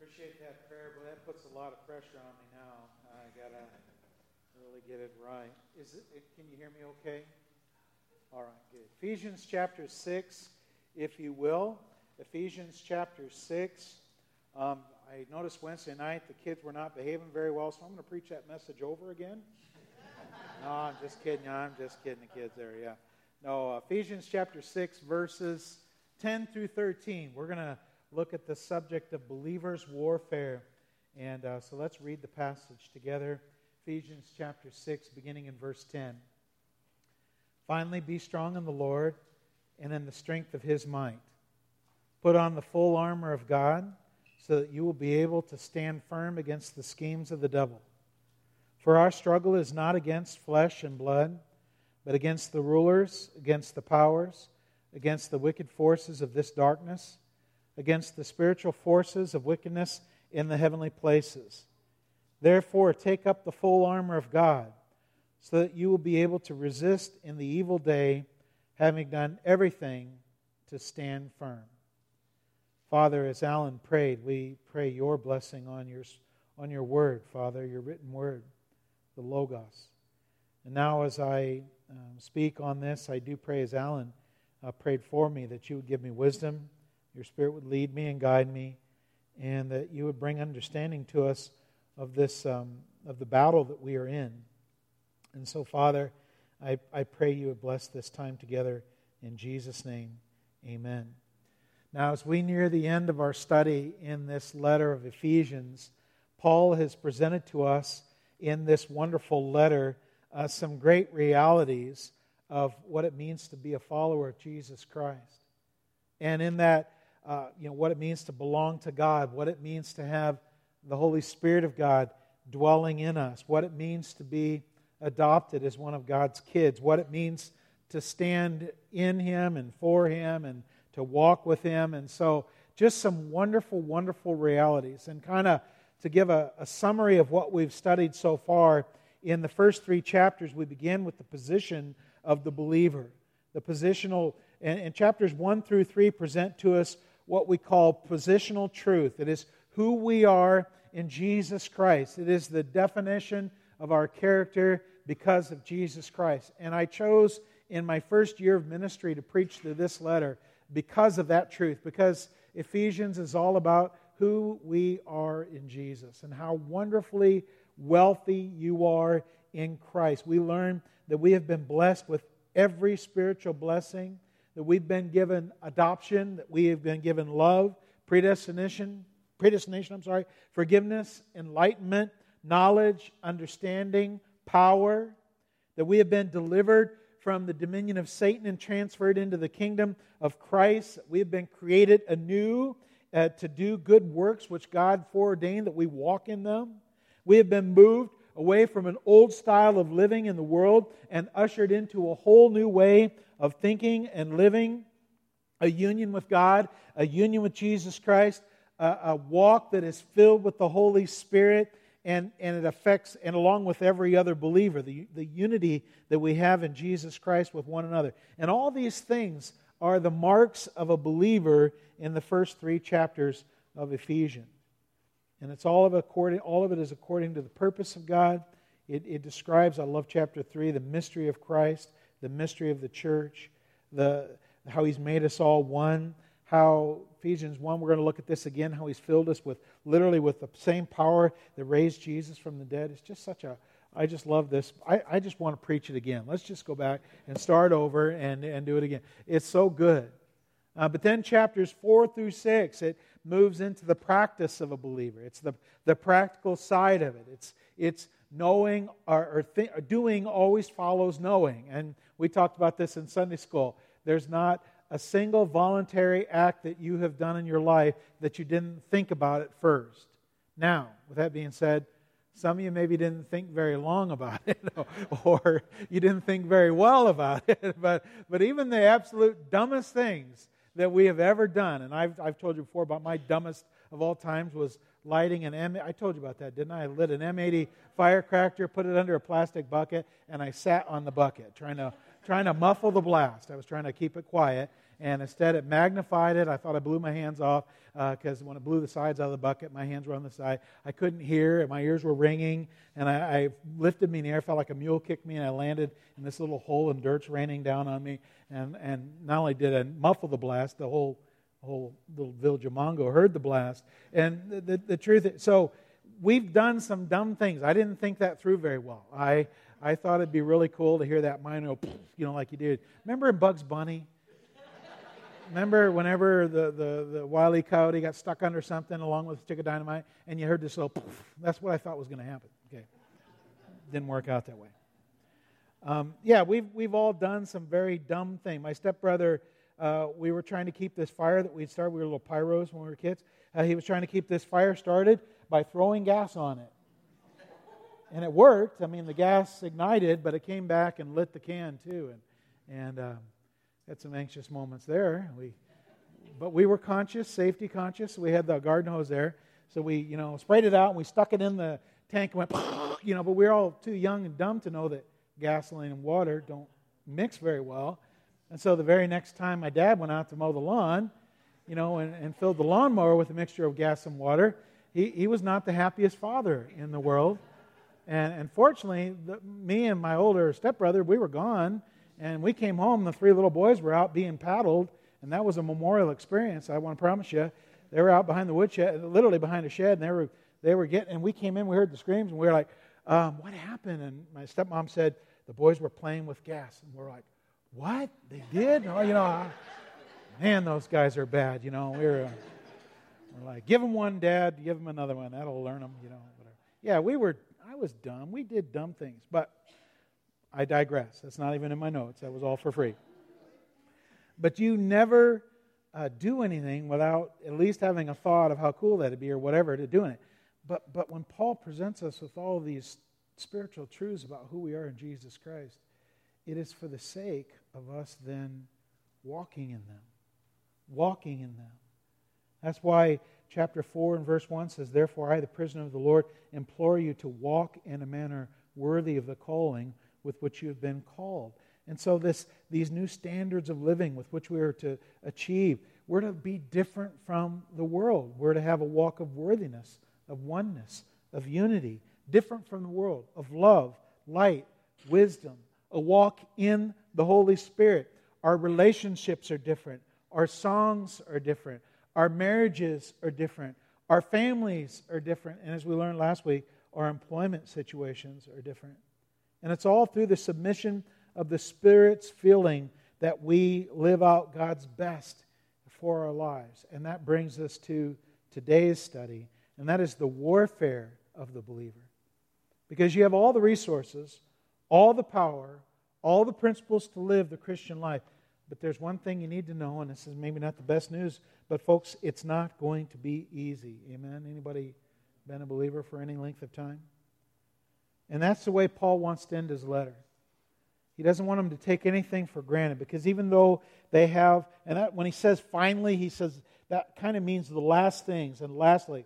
Appreciate that prayer, but that puts a lot of pressure on me now. I gotta really get it right. Can you hear me okay? All right, good. Ephesians chapter 6, if you will. Ephesians chapter 6. I noticed Wednesday night the kids were not behaving very well, so I'm going to preach that message over again. No, I'm just kidding. I'm just kidding the kids there, yeah. No, Ephesians chapter 6, verses 10 through 13. We're going to look at the subject of believers' warfare. And so let's read the passage together. Ephesians chapter 6, beginning in verse 10. Finally, be strong in the Lord and in the strength of His might. Put on the full armor of God so that you will be able to stand firm against the schemes of the devil. For our struggle is not against flesh and blood, but against the rulers, against the powers, against the wicked forces of this darkness, against the spiritual forces of wickedness in the heavenly places. Therefore, take up the full armor of God, so that you will be able to resist in the evil day, having done everything to stand firm. Father, as Alan prayed, we pray your blessing on your word, Father, your written word, the Logos. And now as I speak on this, I do pray as Alan prayed for me, that you would give me wisdom, your Spirit would lead me and guide me, and that you would bring understanding to us of this of the battle that we are in. And so, Father, I pray you would bless this time together in Jesus' name. Amen. Now, as we near the end of our study in this letter of Ephesians, Paul has presented to us in this wonderful letter some great realities of what it means to be a follower of Jesus Christ. And in that, what it means to belong to God, what it means to have the Holy Spirit of God dwelling in us, what it means to be adopted as one of God's kids, what it means to stand in Him and for Him and to walk with Him. And so just some wonderful, wonderful realities. And kind of to give a summary of what we've studied so far, in the first 3 chapters, we begin with the position of the believer. The positional, and chapters 1 through 3 present to us what we call positional truth. It is who we are in Jesus Christ. It is the definition of our character because of Jesus Christ. And I chose in my first year of ministry to preach through this letter because of that truth, because Ephesians is all about who we are in Jesus and how wonderfully wealthy you are in Christ. We learn that we have been blessed with every spiritual blessing, that we've been given adoption, that we have been given love, predestination, forgiveness, enlightenment, knowledge, understanding, power, that we have been delivered from the dominion of Satan and transferred into the kingdom of Christ. We have been created anew to do good works which God foreordained that we walk in them. We have been moved away from an old style of living in the world and ushered into a whole new way of thinking and living, a union with God, a union with Jesus Christ, a walk that is filled with the Holy Spirit, and it affects, and along with every other believer, the unity that we have in Jesus Christ with one another. And all these things are the marks of a believer in the first 3 chapters of Ephesians. And it's all of it is according to the purpose of God. It describes, I love chapter 3, the mystery of Christ, the mystery of the church, how He's made us all one, how Ephesians 1, we're going to look at this again, how He's filled us literally with the same power that raised Jesus from the dead. It's just I just love this. I just want to preach it again. Let's just go back and start over and do it again. It's so good. But then chapters 4 through 6, it moves into the practice of a believer. It's the practical side of it. It's knowing or doing always follows knowing. And we talked about this in Sunday school. There's not a single voluntary act that you have done in your life that you didn't think about it first. Now, with that being said, some of you maybe didn't think very long about it, or you didn't think very well about it. But even the absolute dumbest things that we have ever done, and I've told you before about my dumbest of all times was lighting an I told you about that, didn't I? I lit an M80 firecracker, put it under a plastic bucket, and I sat on the bucket trying to muffle the blast. I was trying to keep it quiet, And instead it magnified it. I thought I blew my hands off because when it blew the sides out of the bucket, my hands were on the side. I couldn't hear, and my ears were ringing. And I lifted me in the air, felt like a mule kicked me, and I landed in this little hole, and dirt's raining down on me. And not only did I muffle the blast, the whole little village of Mongo heard the blast. And the truth is, so we've done some dumb things. I didn't think that through very well. I thought it'd be really cool to hear that mine go, like you did. Remember in Bugs Bunny? Remember whenever the Wile E. Coyote got stuck under something along with a stick of dynamite, and you heard this little poof? That's what I thought was going to happen. Okay, didn't work out that way. We've all done some very dumb things. My stepbrother, we were trying to keep this fire that we'd started. We were little pyros when we were kids. He was trying to keep this fire started by throwing gas on it. And it worked. I mean, the gas ignited, but it came back and lit the can too. And had some anxious moments there. But we were conscious, safety conscious. We had the garden hose there. So we, sprayed it out and we stuck it in the tank and went, but we were all too young and dumb to know that gasoline and water don't mix very well. And so the very next time my dad went out to mow the lawn, and filled the lawnmower with a mixture of gas and water, he was not the happiest father in the world. And fortunately, me and my older stepbrother, we were gone. And we came home, the 3 little boys were out being paddled. And that was a memorial experience, I want to promise you. They were out behind the woodshed, literally behind a shed. And they were getting, and we came in, we heard the screams, and we were like, what happened? And my stepmom said, the boys were playing with gas. And we're like, what? They did? Man, those guys are bad. We're like, give them one, Dad. Give them another one. That'll learn them. Whatever. Yeah, I was dumb. We did dumb things, but I digress. That's not even in my notes. That was all for free. But you never do anything without at least having a thought of how cool that'd be or whatever to doing it. But when Paul presents us with all these spiritual truths about who we are in Jesus Christ, it is for the sake of us then walking in them. Walking in them. That's why chapter 4 and verse 1 says, therefore I, the prisoner of the Lord, implore you to walk in a manner worthy of the calling with which you have been called. And so these new standards of living with which we are to achieve, we're to be different from the world. We're to have a walk of worthiness, of oneness, of unity, different from the world, of love, light, wisdom, a walk in the Holy Spirit. Our relationships are different. Our songs are different. Our marriages are different. Our families are different. And as we learned last week, our employment situations are different. And it's all through the submission of the Spirit's feeling that we live out God's best for our lives. And that brings us to today's study, and that is the warfare of the believer. Because you have all the resources, all the power, all the principles to live the Christian life. But there's one thing you need to know, and this is maybe not the best news, but folks, it's not going to be easy. Amen? Anybody been a believer for any length of time? And that's the way Paul wants to end his letter. He doesn't want them to take anything for granted, because even though they have, and that, when he says finally, he says that kind of means the last things. And lastly,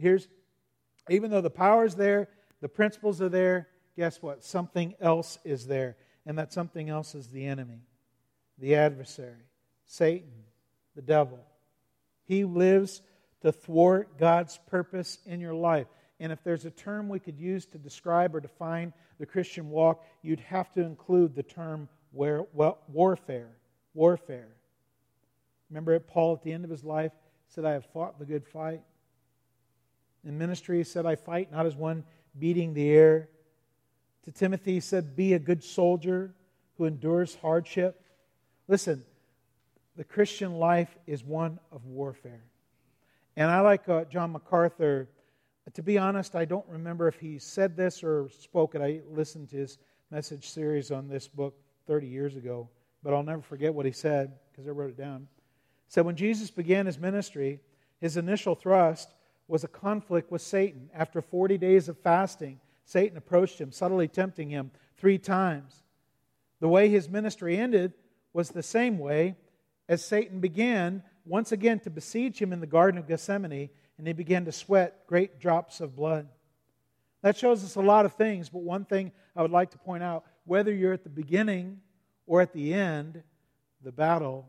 even though the power is there, the principles are there, guess what? Something else is there. And that something else is the enemy, the adversary, Satan, the devil. He lives to thwart God's purpose in your life. And if there's a term we could use to describe or define the Christian walk, you'd have to include the term warfare. Warfare. Remember Paul at the end of his life said, I have fought the good fight. In ministry, he said, I fight not as one beating the air. To Timothy, he said, be a good soldier who endures hardship. Listen, the Christian life is one of warfare. And I like John MacArthur. To be honest, I don't remember if he said this or spoke it. I listened to his message series on this book 30 years ago, but I'll never forget what he said because I wrote it down. He said, when Jesus began his ministry, his initial thrust was a conflict with Satan. After 40 days of fasting, Satan approached him, subtly tempting him 3 times. The way his ministry ended was the same way as Satan began once again to besiege him in the Garden of Gethsemane, and he began to sweat great drops of blood. That shows us a lot of things, but one thing I would like to point out, whether you're at the beginning or at the end, the battle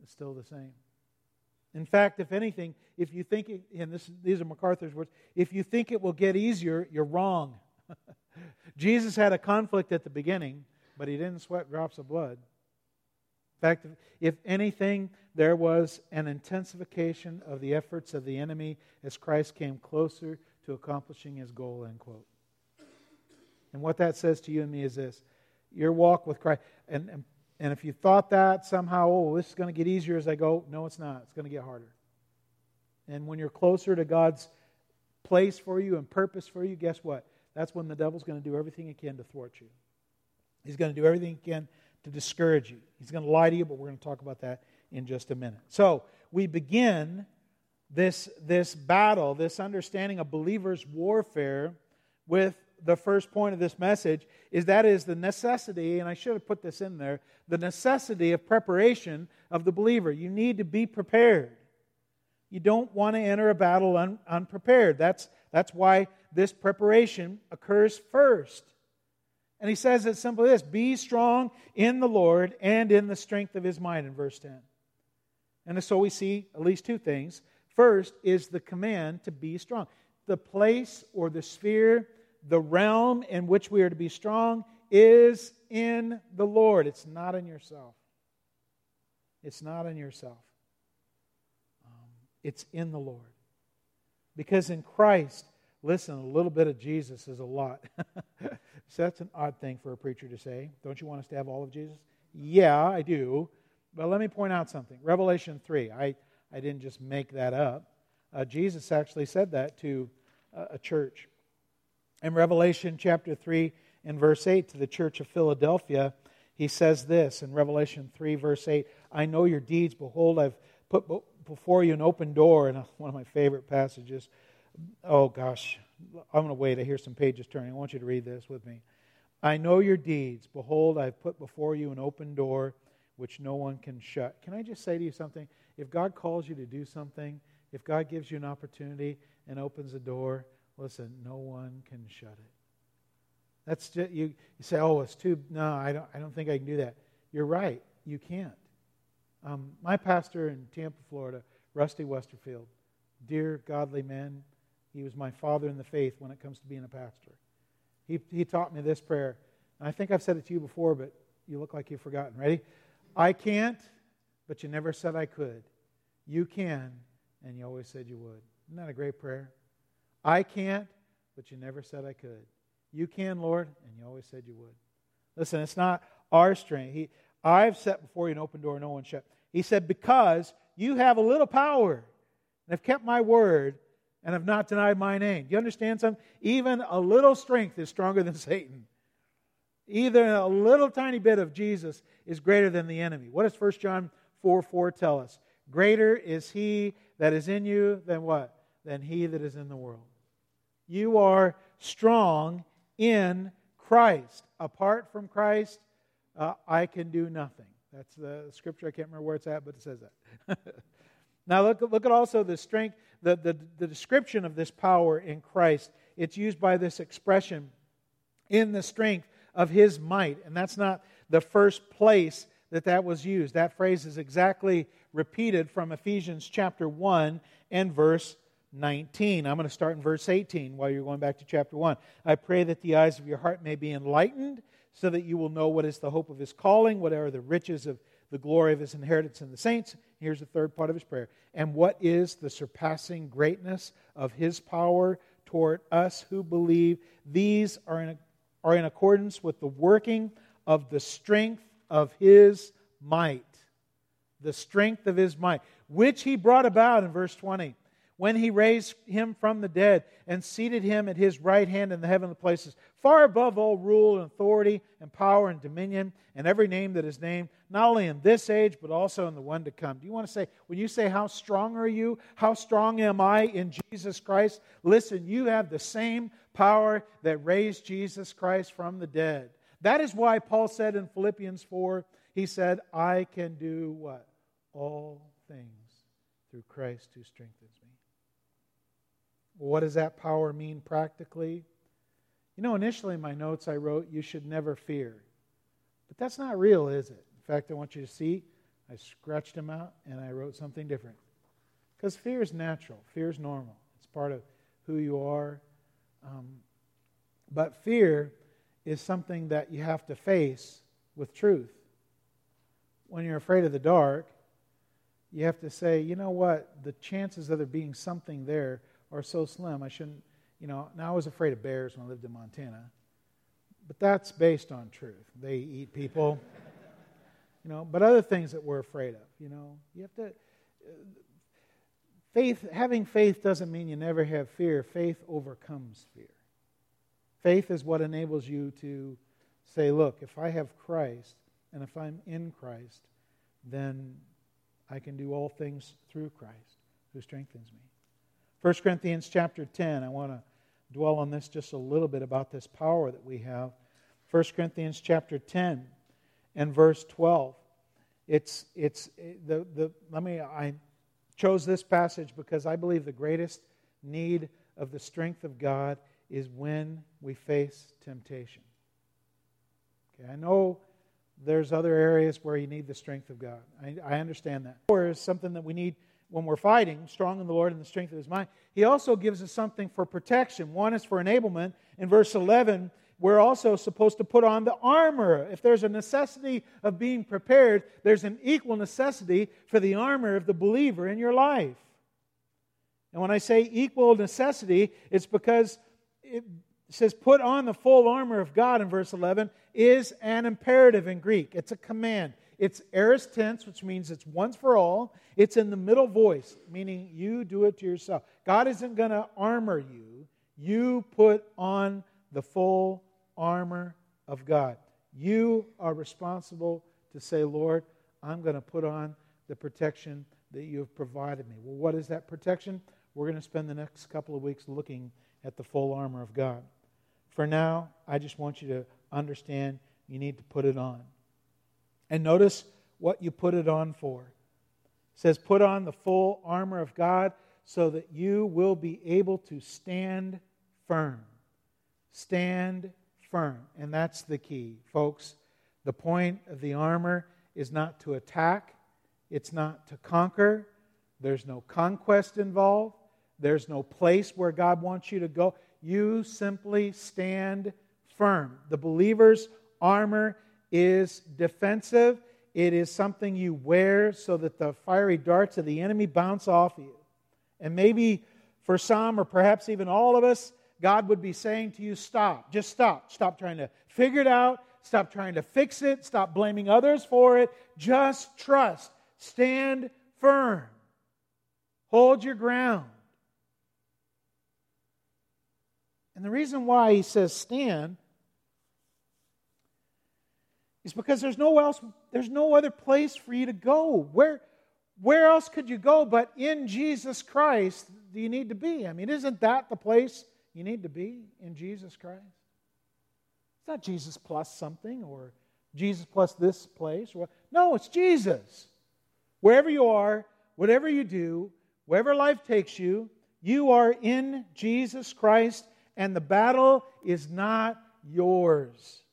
It's still the same. In fact, if anything, if you think, these are MacArthur's words, if you think it will get easier, you're wrong. Jesus had a conflict at the beginning, but He didn't sweat drops of blood. In fact, if anything, there was an intensification of the efforts of the enemy as Christ came closer to accomplishing His goal, end quote. And what that says to you and me is this: your walk with Christ, and if you thought that somehow, this is going to get easier as I go, no, it's not. It's going to get harder. And when you're closer to God's place for you and purpose for you, guess what? That's when the devil's going to do everything he can to thwart you. He's going to do everything he can to discourage you. He's going to lie to you, but we're going to talk about that in just a minute. So, we begin this battle, this understanding of believers' warfare with the first point of this message is the necessity, and I should have put this in there, the necessity of preparation of the believer. You need to be prepared. You don't want to enter a battle unprepared. That's why this preparation occurs first. And he says it simply this: be strong in the Lord and in the strength of His might, in verse 10. And so we see at least two things. First is the command to be strong. The place or the sphere, the realm in which we are to be strong is in the Lord. It's not in yourself. It's not in yourself. It's in the Lord. Because in Christ, listen, a little bit of Jesus is a lot. So that's an odd thing for a preacher to say. Don't you want us to have all of Jesus? Yeah, I do. But let me point out something. Revelation 3. I didn't just make that up. Jesus actually said that to a church. In Revelation chapter 3 and verse 8 to the church of Philadelphia, He says this in Revelation 3 verse 8, I know your deeds. Behold, I've put before you an open door. And one of my favorite passages. Oh gosh, I'm going to wait. I hear some pages turning. I want you to read this with me. I know your deeds. Behold, I've put before you an open door which no one can shut. Can I just say to you something? If God calls you to do something, if God gives you an opportunity and opens a door, listen, no one can shut it. That's just, you say, oh, it's too, no, I don't think I can do that. You're right, you can't. My pastor in Tampa, Florida, Rusty Westerfield, dear godly man, he was my father in the faith when it comes to being a pastor. He taught me this prayer. And I think I've said it to you before, but you look like you've forgotten. Ready? I can't, but you never said I could. You can, and you always said you would. Isn't that a great prayer? I can't, but you never said I could. You can, Lord, and you always said you would. Listen, it's not our strength. I've set before you an open door, no one shut. He said, because you have a little power and have kept my word and have not denied my name. Do you understand something? Even a little strength is stronger than Satan. Either a little tiny bit of Jesus is greater than the enemy. What does 1 John 4:4 tell us? Greater is He that is in you than what? Than he that is in the world. You are strong in Christ. Apart from Christ, I can do nothing. That's the scripture. I can't remember where it's at, but it says that. Now look at also the strength, the description of this power in Christ. It's used by this expression, in the strength of His might. And that's not the first place that was used. That phrase is exactly repeated from Ephesians chapter 1 and verse 19. I'm going to start in verse 18 while you're going back to chapter 1. I pray that the eyes of your heart may be enlightened, so that you will know what is the hope of His calling, what are the riches of the glory of His inheritance in the saints. Here's the third part of his prayer. And what is the surpassing greatness of His power toward us who believe? These are in accordance with the working of the strength of His might. The strength of His might, which He brought about in verse 20, when He raised Him from the dead and seated Him at His right hand in the heavenly places, far above all rule and authority and power and dominion and every name that is named, not only in this age but also in the one to come. Do you want to say, when you say, how strong are you? How strong am I in Jesus Christ? Listen, you have the same power that raised Jesus Christ from the dead. That is why Paul said in Philippians 4, he said, I can do what? All things through Christ who strengthens me. What does that power mean practically? You know, initially in my notes I wrote, you should never fear. But that's not real, is it? In fact, I want you to see, I scratched them out, and I wrote something different. Because fear is natural. Fear is normal. It's part of who you are. But fear is something that you have to face with truth. When you're afraid of the dark, you have to say, you know what, the chances of there being something there are so slim, I shouldn't, now I was afraid of bears when I lived in Montana. But that's based on truth. They eat people. But other things that we're afraid of, you have to... Having faith doesn't mean you never have fear. Faith overcomes fear. Faith is what enables you to say, look, if I have Christ, and if I'm in Christ, then I can do all things through Christ, who strengthens me. 1 Corinthians chapter 10, I want to dwell on this just a little bit about this power that we have. 1 Corinthians chapter 10 and verse 12. I chose this passage because I believe the greatest need of the strength of God is when we face temptation. Okay, I know there's other areas where you need the strength of God. I understand that. Power is something that we need when we're fighting, strong in the Lord and the strength of His mind. He also gives us something for protection. One is for enablement. In verse 11, we're also supposed to put on the armor. If there's a necessity of being prepared, there's an equal necessity for the armor of the believer in your life. And when I say equal necessity, it's because it says put on the full armor of God in verse 11 is an imperative in Greek. It's a command. It's aorist tense, which means it's once for all. It's in the middle voice, meaning you do it to yourself. God isn't going to armor you. You put on the full armor of God. You are responsible to say, Lord, I'm going to put on the protection that you have provided me. Well, what is that protection? We're going to spend the next couple of weeks looking at the full armor of God. For now, I just want you to understand you need to put it on. And notice what you put it on for. It says, put on the full armor of God so that you will be able to stand firm. Stand firm. And that's the key, folks. The point of the armor is not to attack. It's not to conquer. There's no conquest involved. There's no place where God wants you to go. You simply stand firm. The believer's armor is defensive. It is something you wear so that the fiery darts of the enemy bounce off you. And maybe for some, or perhaps even all of us, God would be saying to you, stop. Just stop. Stop trying to figure it out. Stop trying to fix it. Stop blaming others for it. Just trust. Stand firm. Hold your ground. And the reason why he says stand is because there's no other place for you to go. Where else could you go but in Jesus Christ do you need to be? I mean, isn't that the place you need to be, in Jesus Christ? It's not Jesus plus something or Jesus plus this place. No, it's Jesus. Wherever you are, whatever you do, wherever life takes you, you are in Jesus Christ, and the battle is not yours.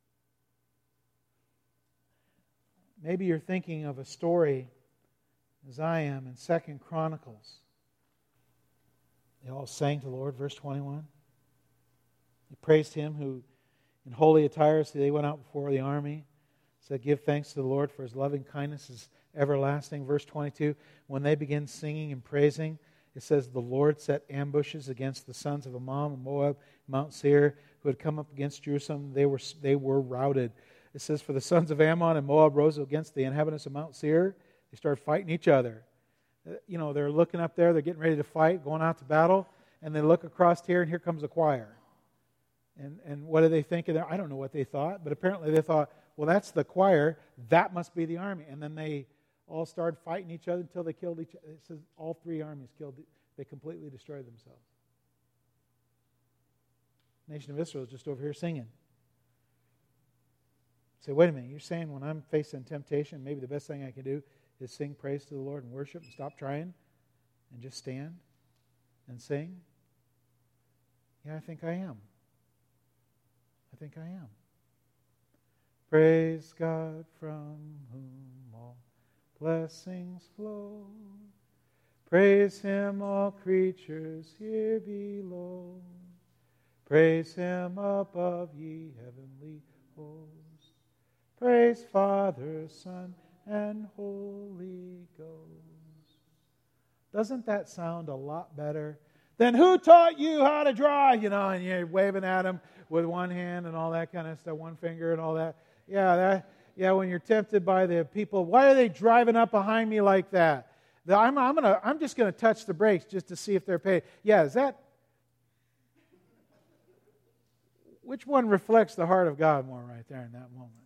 Maybe you're thinking of a story, as I am, in 2 Chronicles. They all sang to the Lord, verse 21. They praised Him who, in holy attire, so they went out before the army. Said, give thanks to the Lord for His loving kindness is everlasting. Verse 22, when they begin singing and praising, it says, the Lord set ambushes against the sons of Ammon and Moab, Mount Seir, who had come up against Jerusalem. They were routed. It says, for the sons of Ammon and Moab rose against the inhabitants of Mount Seir. They started fighting each other. They're looking up there, they're getting ready to fight, going out to battle, and they look across here, and here comes a choir. And what do they think of there? I don't know what they thought, but apparently they thought, well, that's the choir, that must be the army. And then they all started fighting each other until they killed each other. It says all three armies they completely destroyed themselves. The nation of Israel is just over here singing. Say, wait a minute, you're saying when I'm facing temptation, maybe the best thing I can do is sing praise to the Lord and worship and stop trying and just stand and sing? Yeah, I think I am. I think I am. Praise God from whom all blessings flow. Praise Him, all creatures here below. Praise Him above, ye heavenly hosts. Praise Father, Son, and Holy Ghost. Doesn't that sound a lot better than who taught you how to draw? And you're waving at them with one hand and all that kind of stuff, one finger and all that. Yeah, when you're tempted by the people, why are they driving up behind me like that? I'm just going to touch the brakes just to see if they're paid. Yeah, is that... Which one reflects the heart of God more right there in that moment?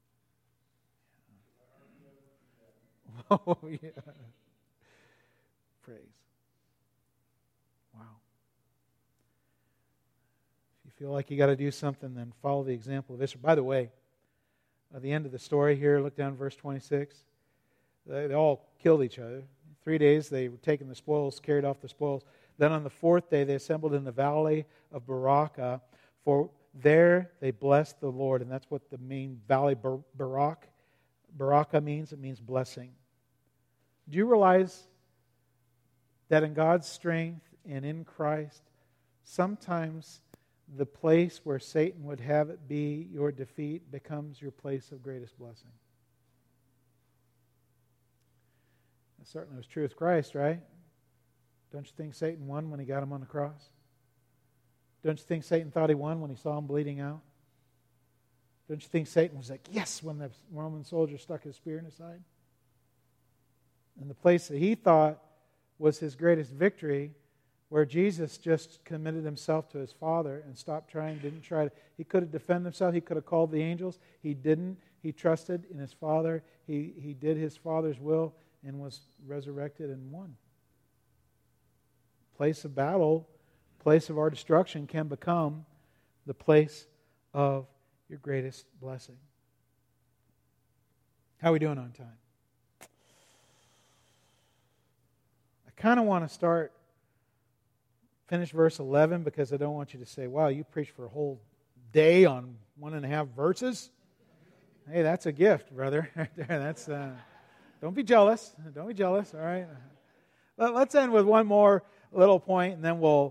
Oh, yeah. Praise. Wow. If you feel like you got to do something, then follow the example of Israel. By the way, at the end of the story here, look down verse 26. They all killed each other. 3 days they were taking the spoils, carried off the spoils. Then on the fourth day they assembled in the valley of Baraka, for there they blessed the Lord. And that's what the main valley Baraka means. It means blessing. Do you realize that in God's strength and in Christ, sometimes the place where Satan would have it be your defeat becomes your place of greatest blessing? That certainly was true with Christ, right? Don't you think Satan won when he got him on the cross? Don't you think Satan thought he won when he saw him bleeding out? Don't you think Satan was like, yes, when the Roman soldier stuck his spear in his side? And the place that he thought was his greatest victory, where Jesus just committed himself to his Father and stopped trying, didn't try to. He could have defended himself. He could have called the angels. He didn't. He trusted in his Father. He did his Father's will and was resurrected and won. Place of battle, place of our destruction can become the place of your greatest blessing. How are we doing on time? I kind of want to finish verse 11 because I don't want you to say, wow, you preached for a whole day on 1.5 verses. Hey, that's a gift, brother. That's don't be jealous. Don't be jealous. All right. Let's end with one more little point, and then we'll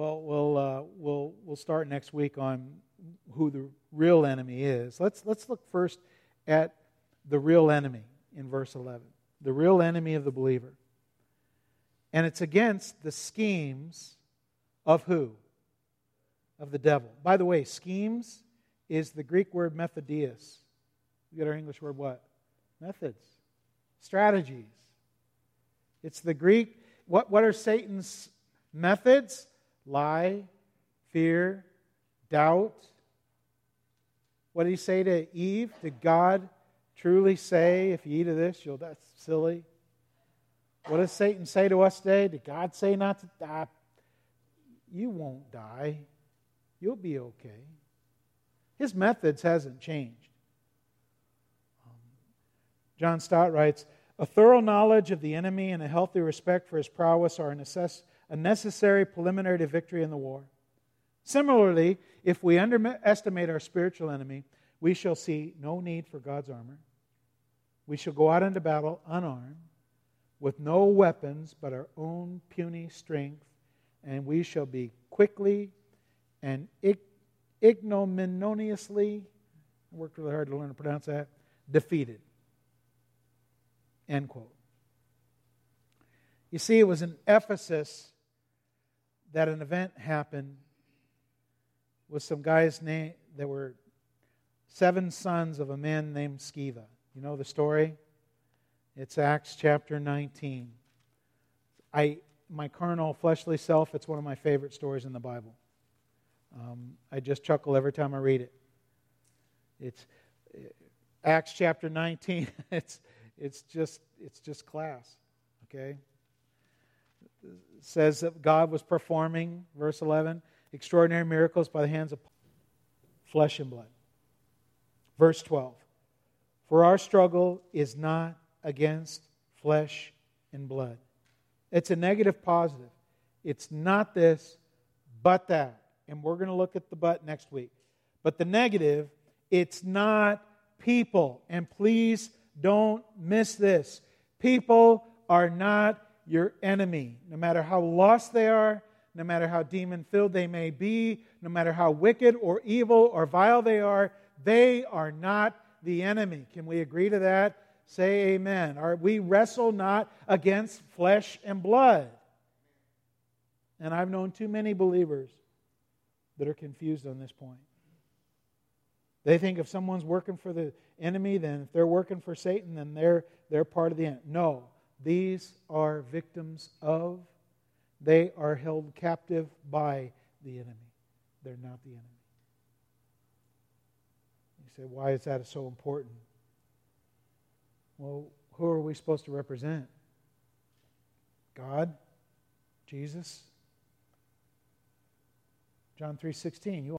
start next week on who the real enemy is. Let's look first at the real enemy in verse 11. The real enemy of the believer. And it's against the schemes of who? Of the devil. By the way, schemes is the Greek word methodios. We get our English word what? Methods. Strategies. It's the Greek. What are Satan's methods? Lie, fear, doubt. What did he say to Eve? Did God truly say, if you eat of this, you'll die? That's silly. What does Satan say to us today? Did God say not to die? You won't die. You'll be okay. His methods hasn't changed. John Stott writes, a thorough knowledge of the enemy and a healthy respect for his prowess are a necessary preliminary to victory in the war. Similarly, if we underestimate our spiritual enemy, we shall see no need for God's armor. We shall go out into battle unarmed, with no weapons but our own puny strength, and we shall be quickly and ignominiously, I worked really hard to learn to pronounce that, defeated. End quote. You see, it was in Ephesus that an event happened with some guys named, there were 7 sons of a man named Sceva. You know the story? It's Acts chapter 19. My carnal, fleshly self, it's one of my favorite stories in the Bible. I just chuckle every time I read it. It's Acts chapter 19. It's just class. Okay? It says that God was performing, verse 11, extraordinary miracles by the hands of flesh and blood. Verse 12. For our struggle is not against flesh and blood. It's a negative positive. It's not this, but that. And we're going to look at the but next week. But the negative, it's not people. And please don't miss this. People are not your enemy. No matter how lost they are, no matter how demon-filled they may be, no matter how wicked or evil or vile they are not the enemy. Can we agree to that? Say amen. We wrestle not against flesh and blood. And I've known too many believers that are confused on this point. They think if someone's working for the enemy, then if they're working for Satan, then they're part of the enemy. No, these are victims of, they are held captive by the enemy. They're not the enemy. You say, why is that so important? Well, who are we supposed to represent? God? Jesus? John 3:16, you